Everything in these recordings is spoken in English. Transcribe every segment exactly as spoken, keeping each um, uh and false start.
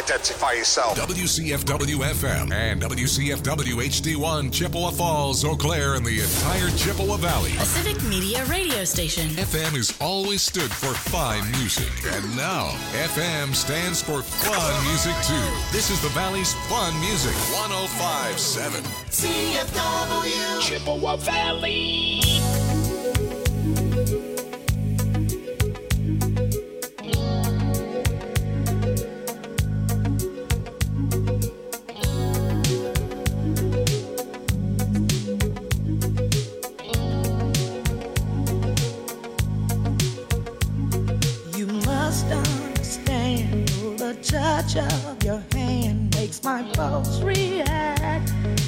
identify yourself. W C F W F M and W C F W H D one, Chippewa Falls, Eau Claire, and the entire Chippewa Valley. A civic media radio station. F M has always stood for fine music. And now, F M stands for fun music, too. This is the Valley's fun music. one oh five point seven. C F W. Chippewa Valley. Touch of your hand makes my pulse react.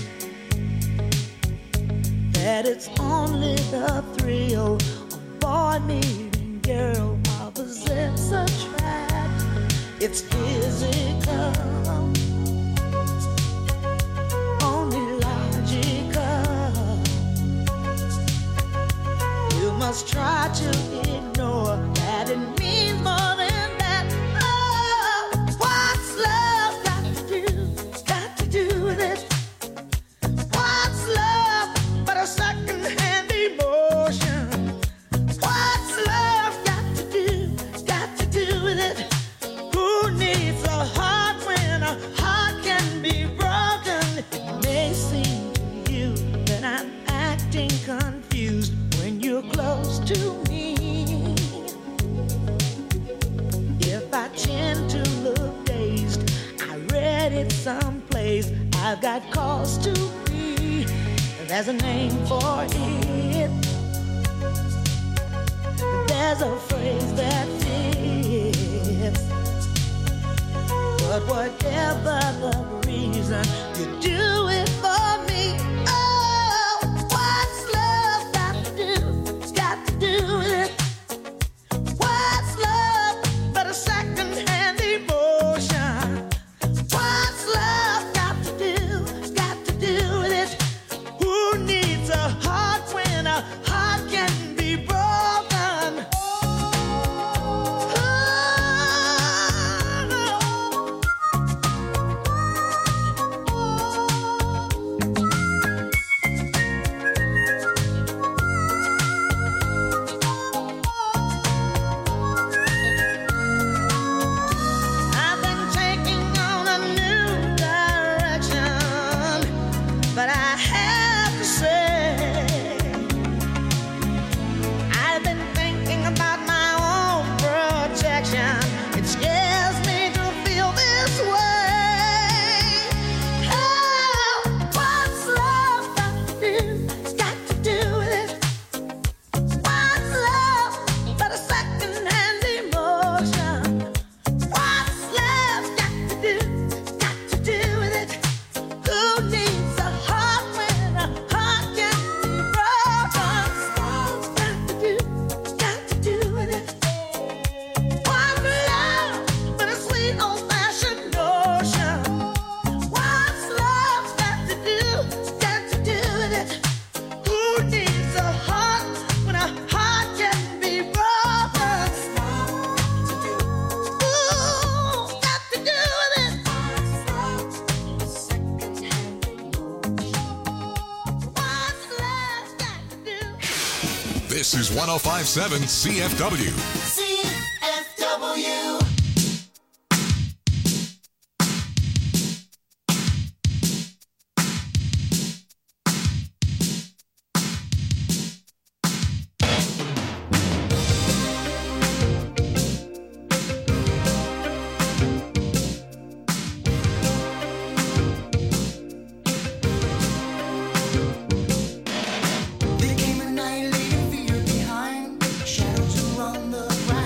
That it's only the thrill of boy meeting girl, opposites attract. It's physical, only logical. You must try to ignore that it means more than someplace. I've got cause to be. There's a name for it. There's a phrase that fits. But whatever the reason, you do it for me. Oh, what's love got to do? Got to do with it. What's love but a second-hand emotion? What's love got to do? Got to do with it. Who needs a heart when a heart can be broken? I've been taking on a new direction, but I have to say, I've been thinking about my own protection. It scares me to feel this way. Oh, what's love got to do? Got to do with it. What's love but a second-hand emotion? What's love got to do? Got to do with it. Who needs a heart when a heart can be broken? Got to do, got to do with it. What's love but a sweet old-fashioned notion? What's love got to do? Got to do with it. Who needs a heart when a heart can be broken? Ooh, got to do with it. What's love got to do? This is one oh five point seven C F W. C F W. There came a night leaving fear behind, shadows around the ground.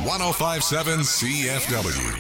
one oh five point seven C F W.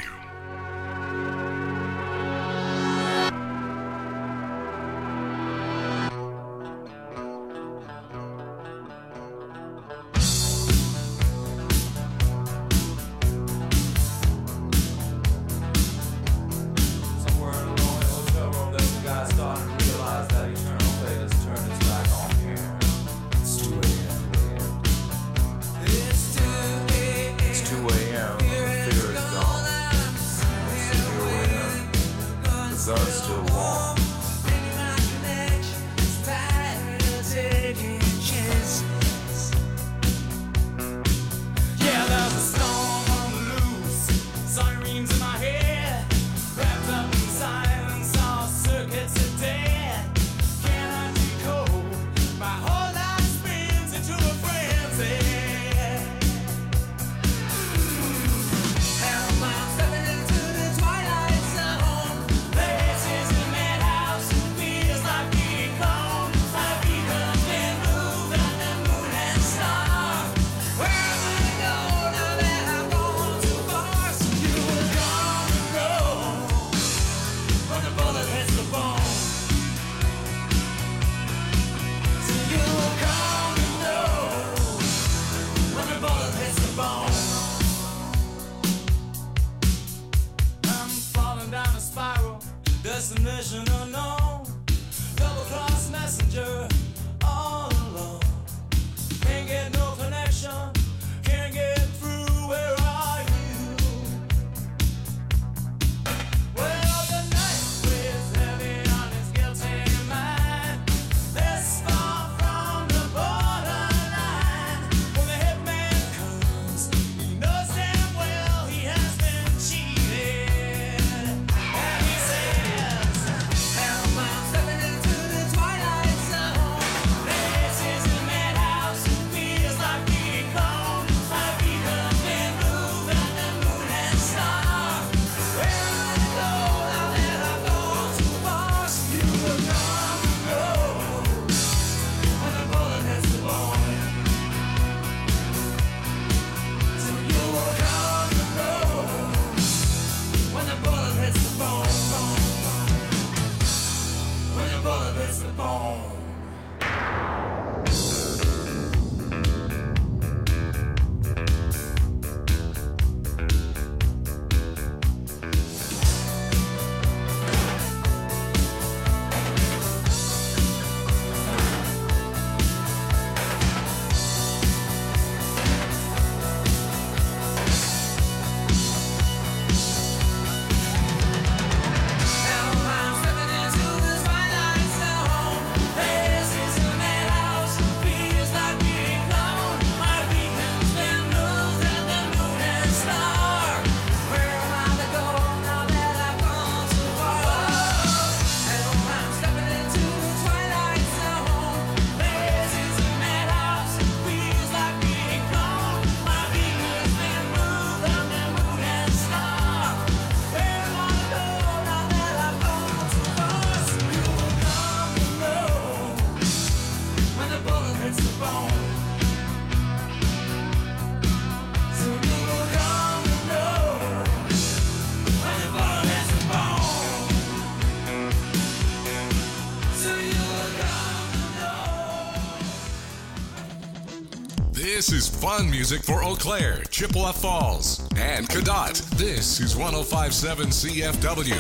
This is fun music for Eau Claire, Chippewa Falls, and Cadott. This is one oh five point seven C F W.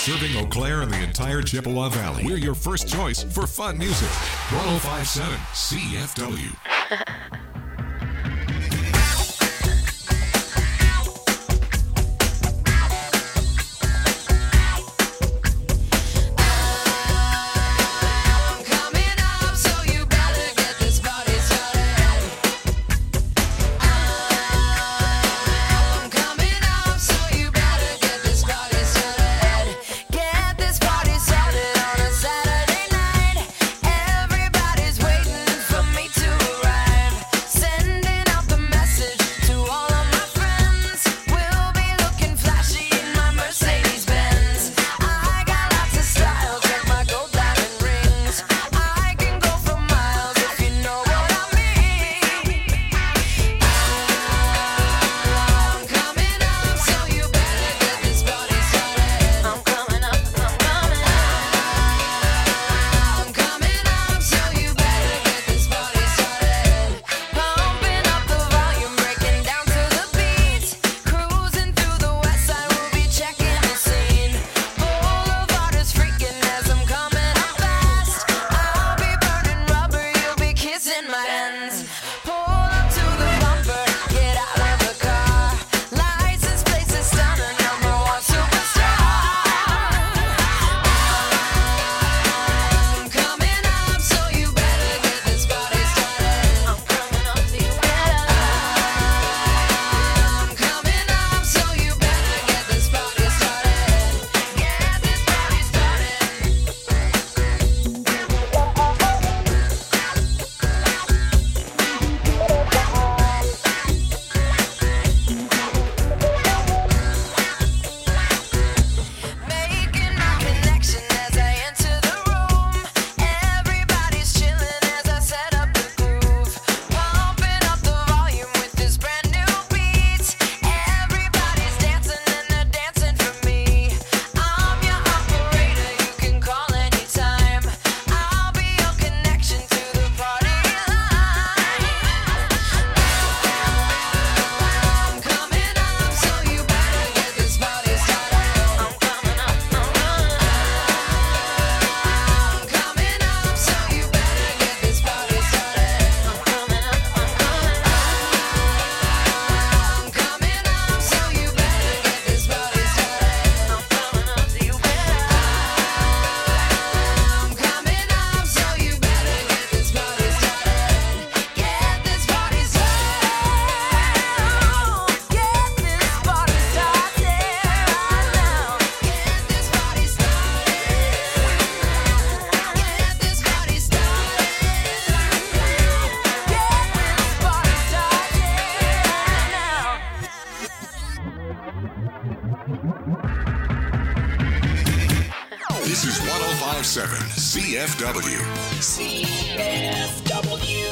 Serving Eau Claire and the entire Chippewa Valley. We're your first choice for fun music. one oh five point seven C F W. This is one oh five point seven C F W. C F W.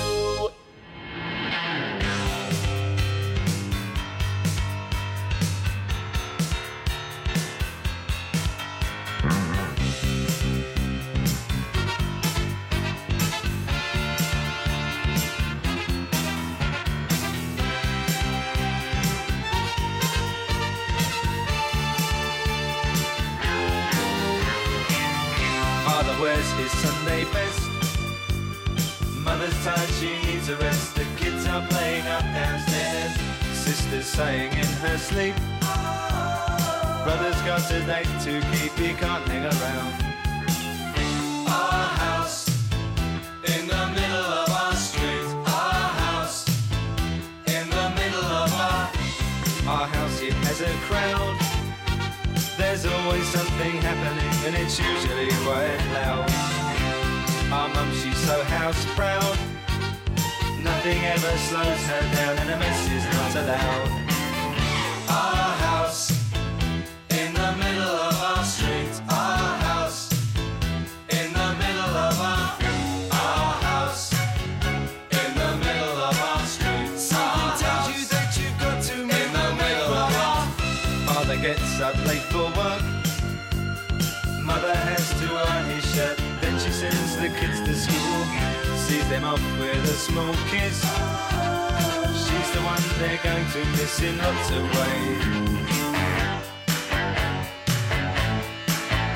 Father wears his Sunday best. Mother's tired, she needs a rest. The kids are playing up downstairs. Sister's sighing in her sleep. Brother's got a date to keep, he can't hang around. Our house in the middle of our street. Our house in the middle of our Our house, it has a crowd. There's always something happening and it's usually quite loud. Our mum, she's so house proud. Nothing ever slows her down and a mess is not allowed. Our house in the middle of our street. Our house in the middle of our Our house in the middle of our street. Something tells you that you've got to meet in the middle of our Father gets up late for work. Mother has to iron his shirt. Then she sends the kids to school. Sees them off with a small kiss. She's the one they're going to miss in lots of ways.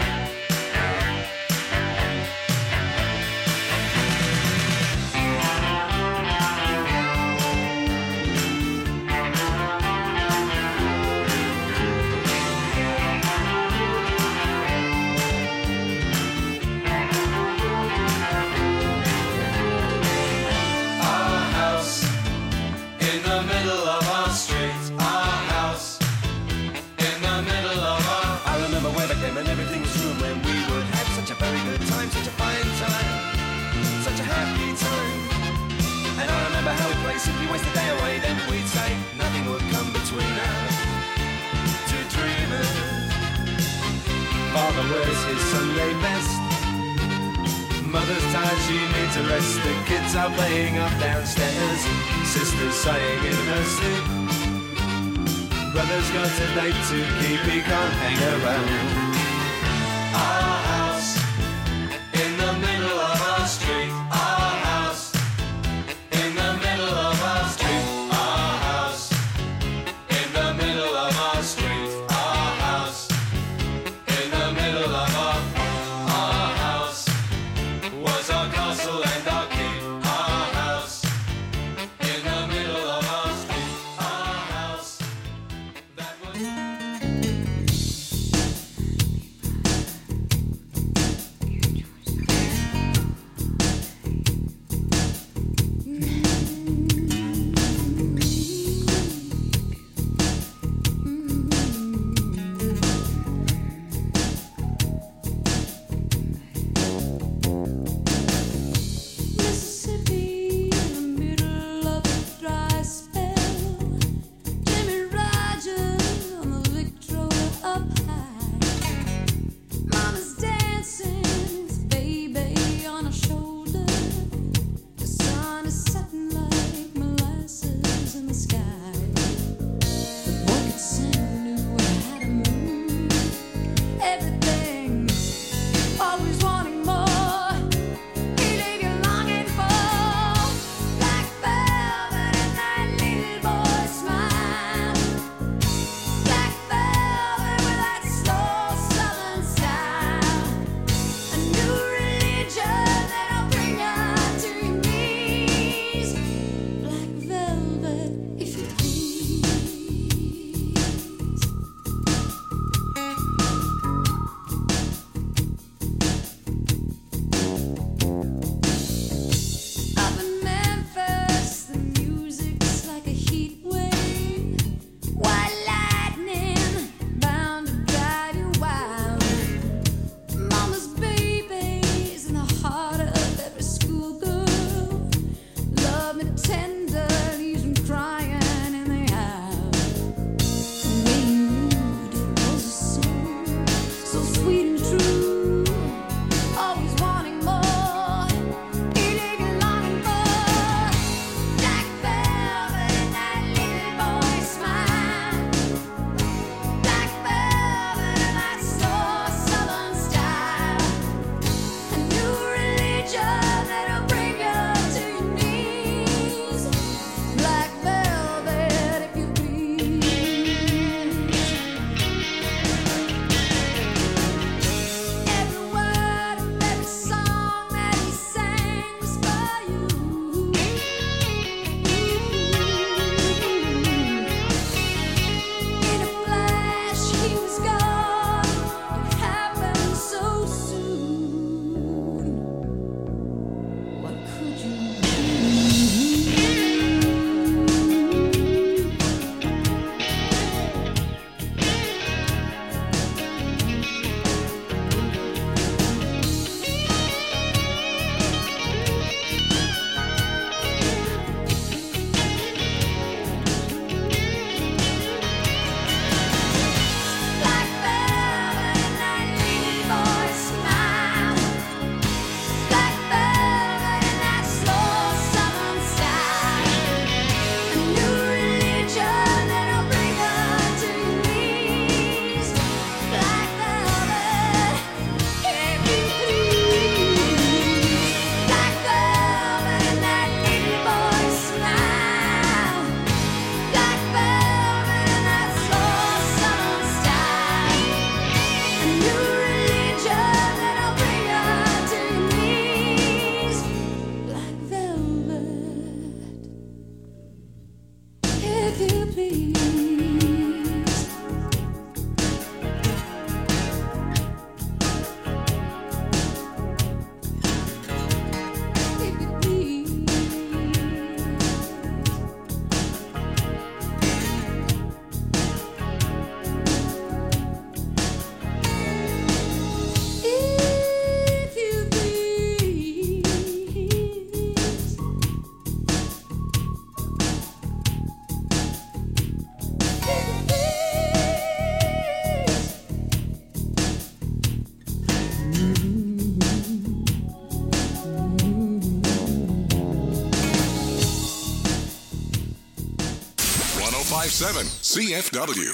Father wears his Sunday best. Mother's tired, she needs a rest. The kids are playing up downstairs. Sister's sighing in her sleep. Brother's got a date to keep, he can't hang around. Our house in the middle of our street. Our house in the middle of our street. Our house in the middle of our street. Our house in the middle of our our house was our castle and our keep. Our house in the middle of our street. Our house that was five seven C F W.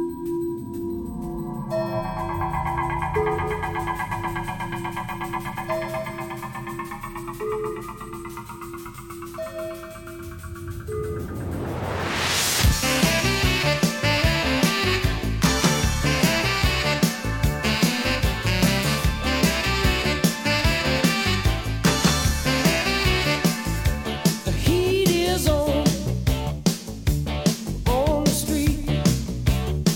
The heat is on on the street.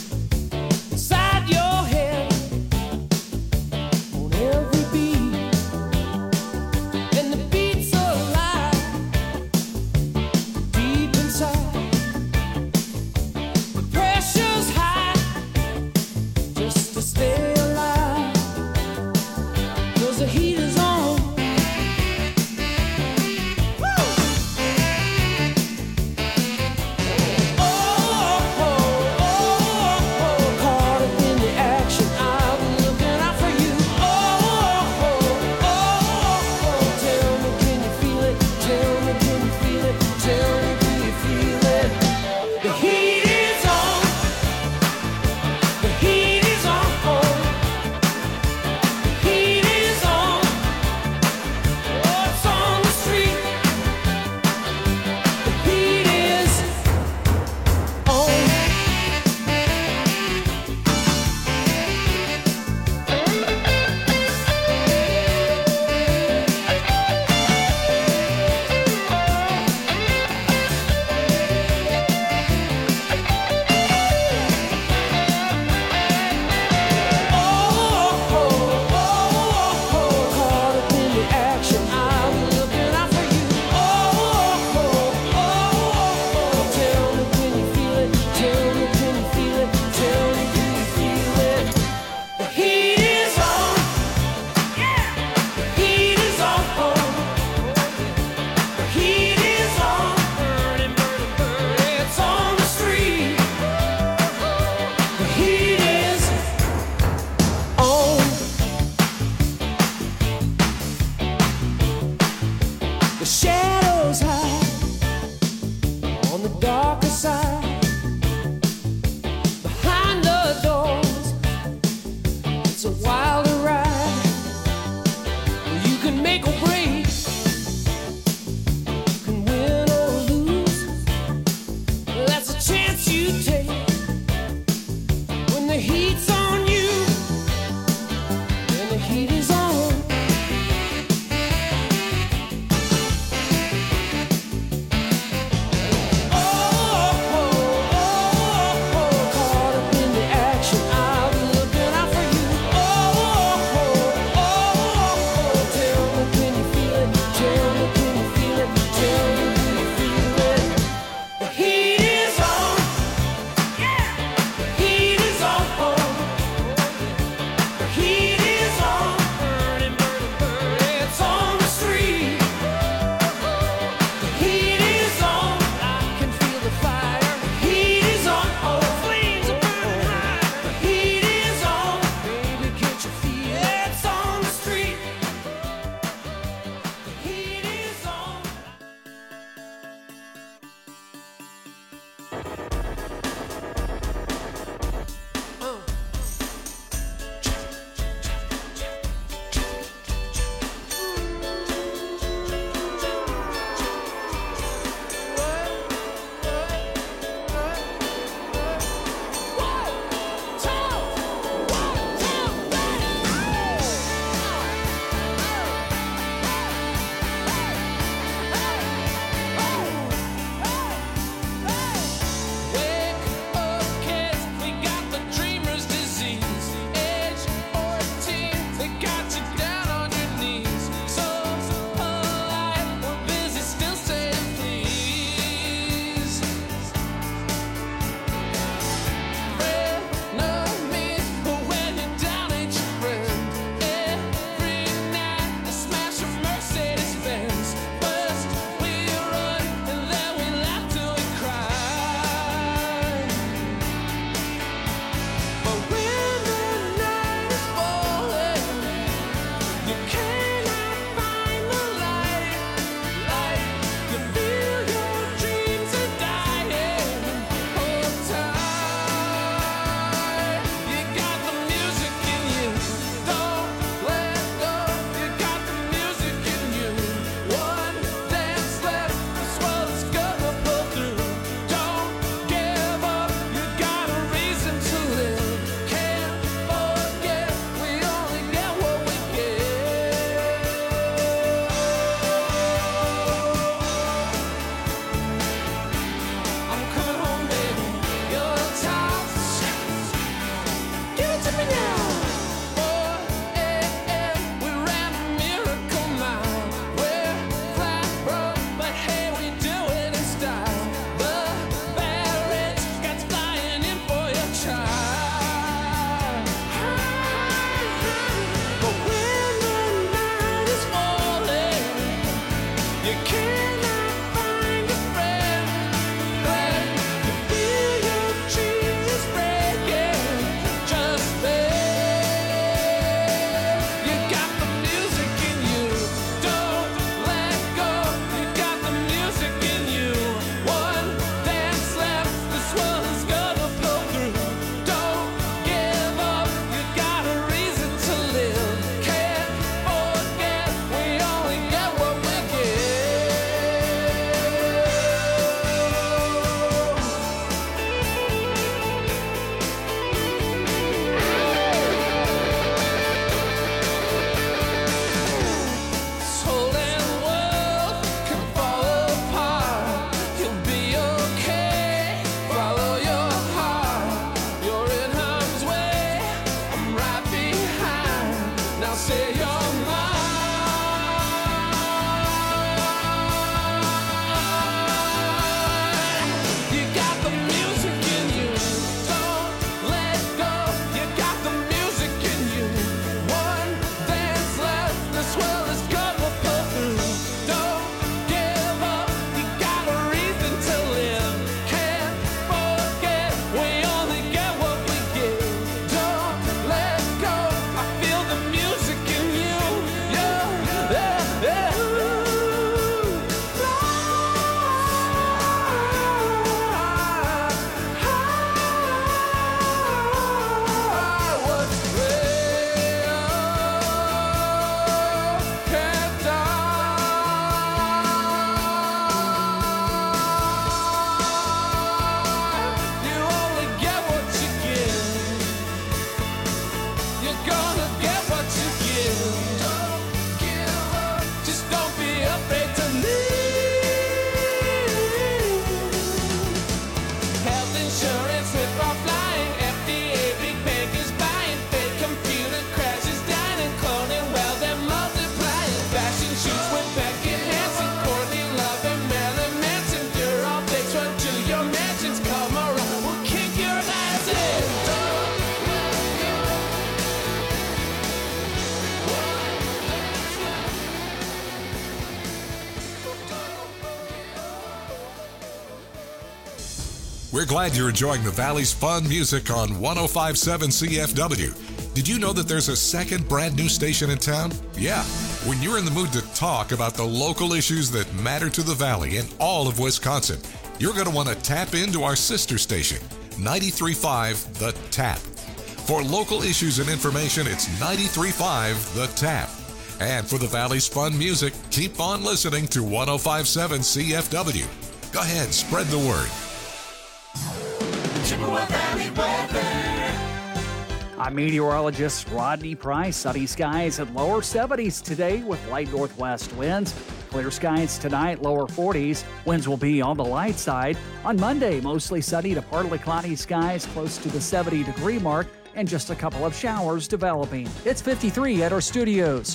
We're glad you're enjoying the Valley's fun music on one oh five point seven C F W. Did you know that there's a second brand new station in town? Yeah. When you're in the mood to talk about the local issues that matter to the Valley and all of Wisconsin, you're going to want to tap into our sister station, ninety-three point five The Tap. For local issues and information, it's ninety-three point five The Tap. And for the Valley's fun music, keep on listening to one oh five point seven C F W. Go ahead, spread the word. Chippewa Valley weather. I'm meteorologist Rodney Price. Sunny skies and lower seventies today with light northwest winds. Clear skies tonight, lower forties. Winds will be on the light side. On Monday, mostly sunny to partly cloudy skies close to the seventy degree mark and just a couple of showers developing. It's fifty-three at our studios.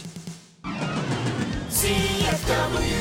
C F W.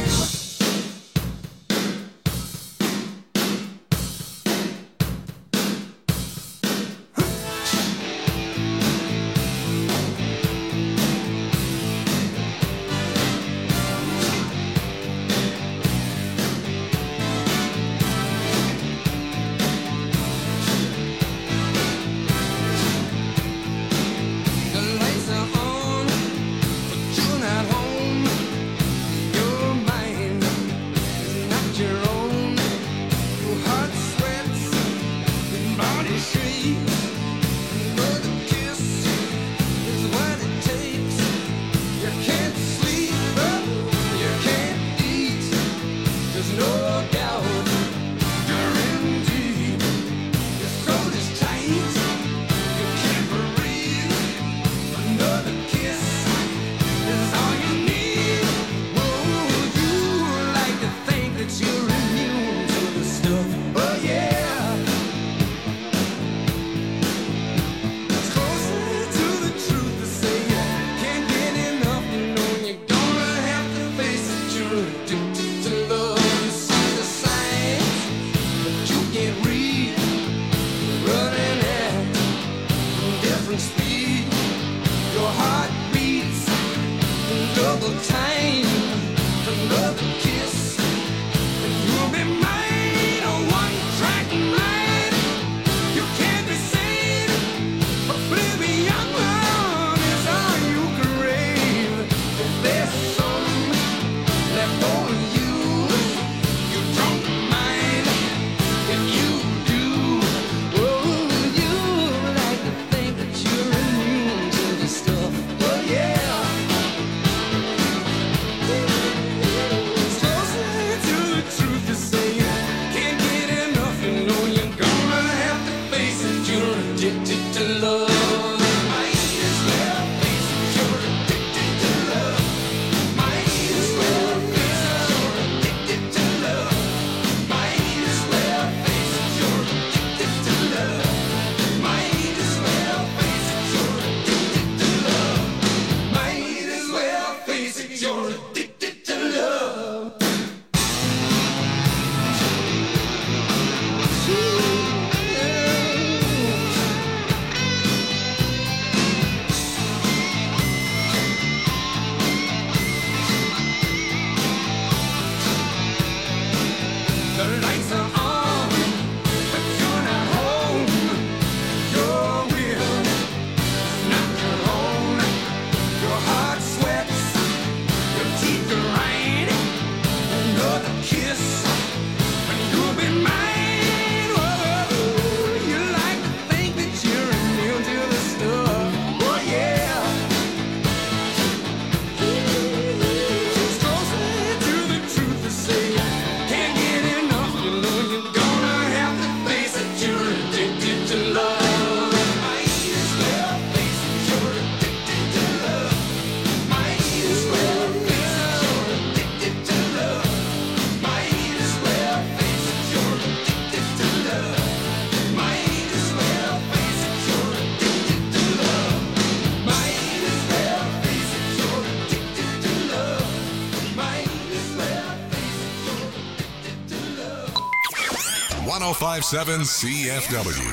one oh five point seven C F W.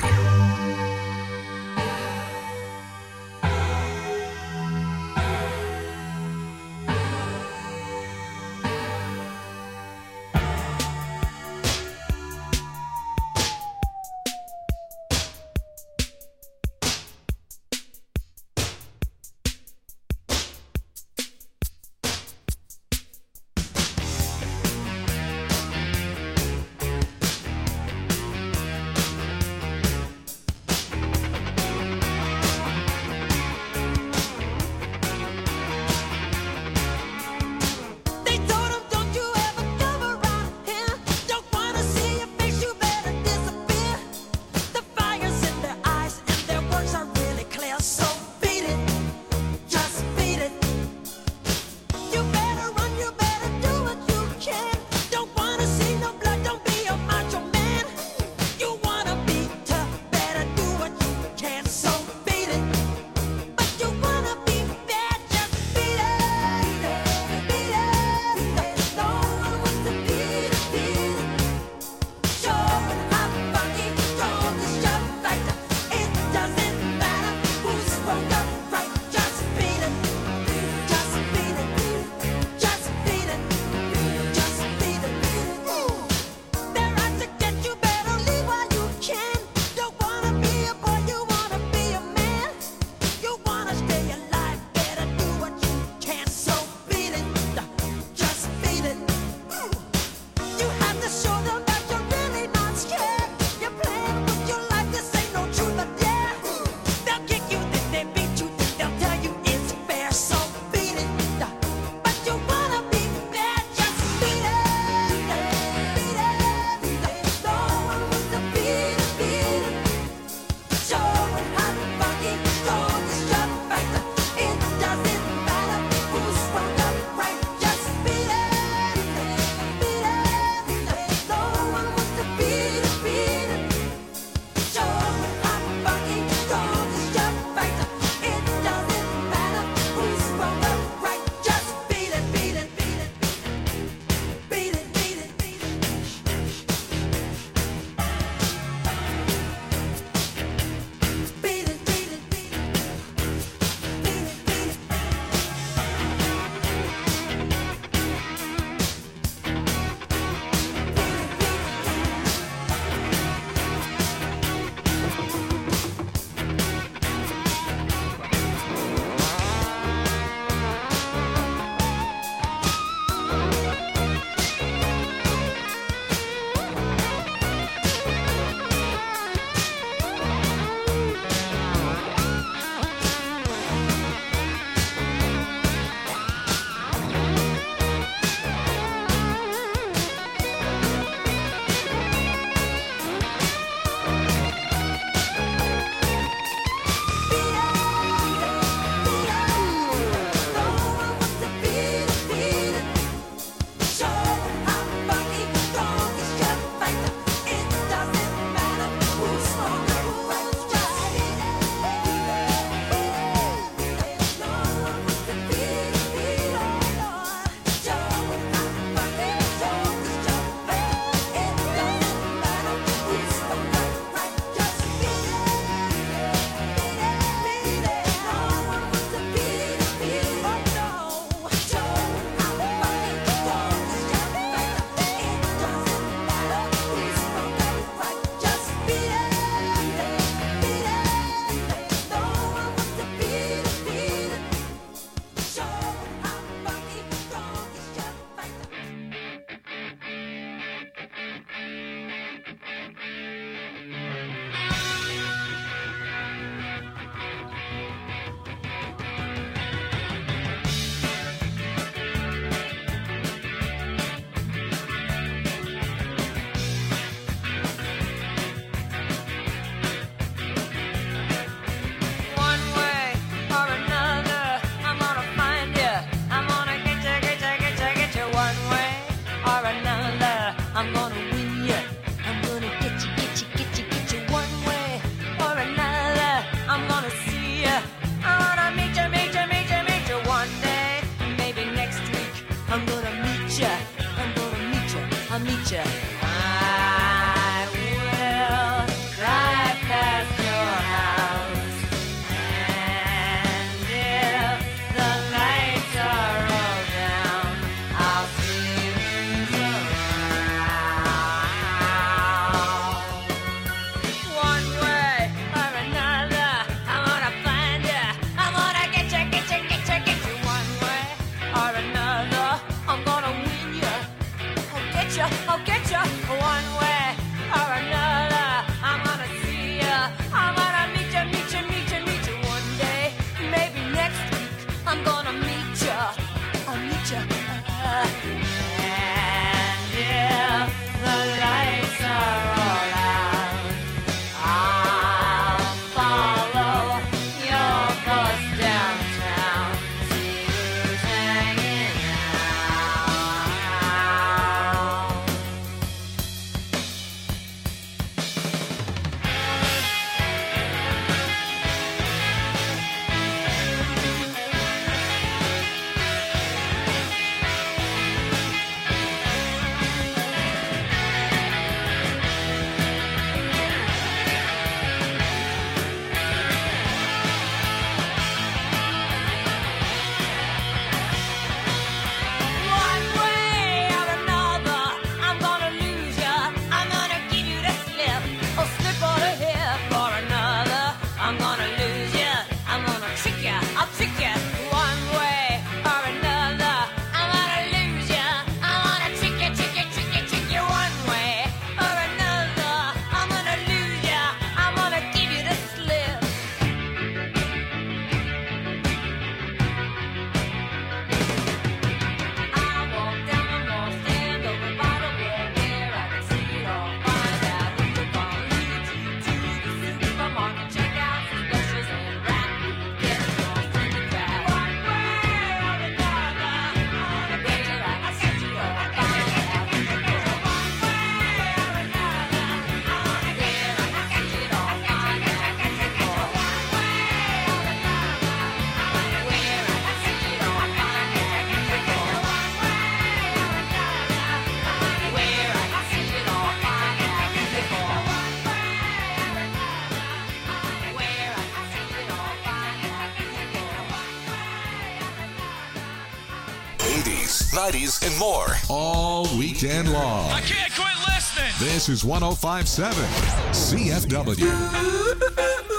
eighties, nineties, and more all weekend long. I can't quit listening. This is one oh five point seven C F W.